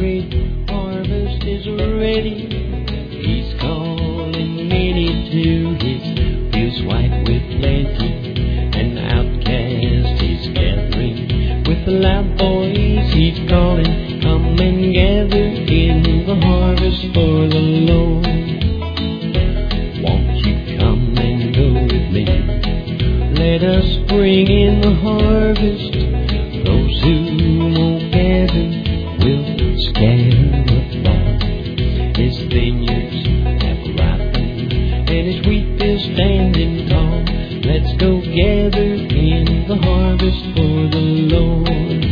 great harvest is ready. He's calling many to his fields white with plenty. An outcast he's gathering with a loud voice. He's calling, come and gather in the harvest for the Lord. Won't you come and go with me? Let us bring in the harvest. Those who won't gather will scatter abroad. His vineyards have ripened and his wheat is standing tall. Let's go gather in the harvest for the Lord.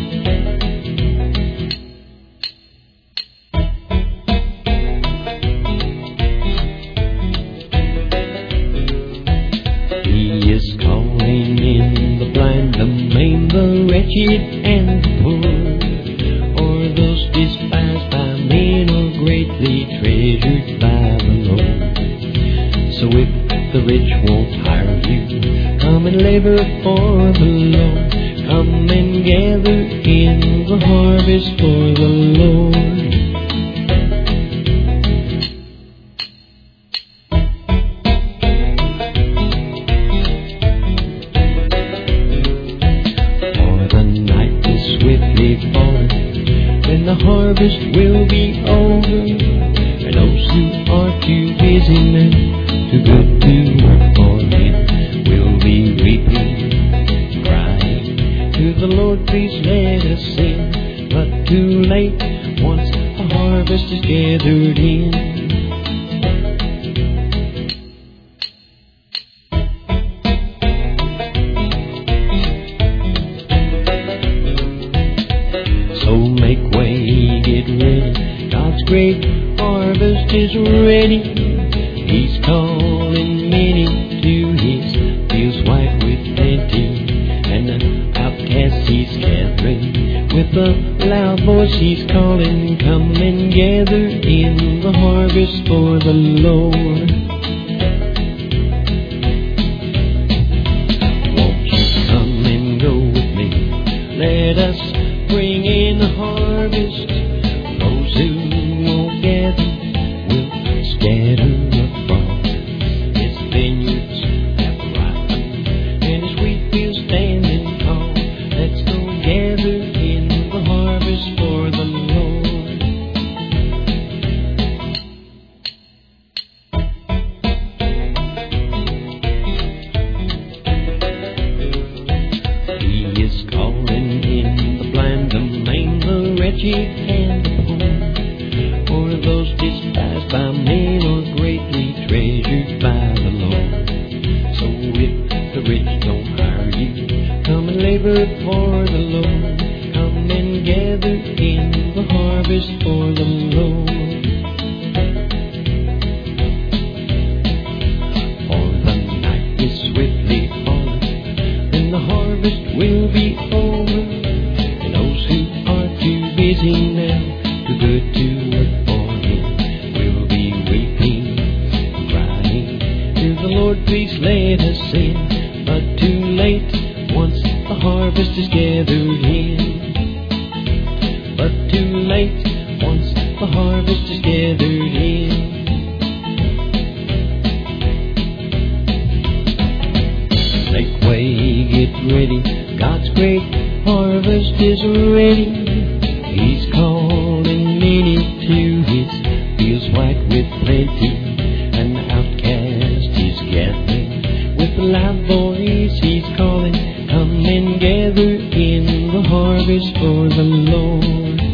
He is calling in the blind, the maimed, the wretched, and the poor, or those despised by men or greatly treasured by the Lord. So if the rich won't hire you, come and labor for the Lord. Come and gather in the harvest for the Lord. For the night is swiftly falling, when the harvest will be over, and those who are too busy now, too good to work for him, will be weeping, crying to the Lord, please let us in. But too late, once the harvest is gathered in. So make way, get ready, God's great harvest is ready. He's calling many to his fields white with plenty. And the outcast he's gathering with a loud voice. He's calling, come and gather in the harvest for the Lord. Won't you come and go with me? Let us bring in the harvest. Those who won't gather will scatter abroad. His vineyards have ripened and his wheat is standing tall. Let's go gather in the harvest for the Lord. He is calling in the blind, the maimed, the wretched, and the poor, or those despised by men or greatly treasured by the Lord. So if the rich don't hire you, come and labor for the Lord. Come and gather in the harvest for the Lord. For the night is swiftly falling, and the harvest will be over, and those who are too busy now, too good to work for him, will be weeping, crying to the Lord, please let us in. But too late, once the harvest is gathered in. But too late, once the harvest is gathered in. Make way, get ready, God's great harvest is ready. He's calling many to his fields white with plenty. An outcast he's gathering with a loud voice. He's calling, come and gather in the harvest for the Lord.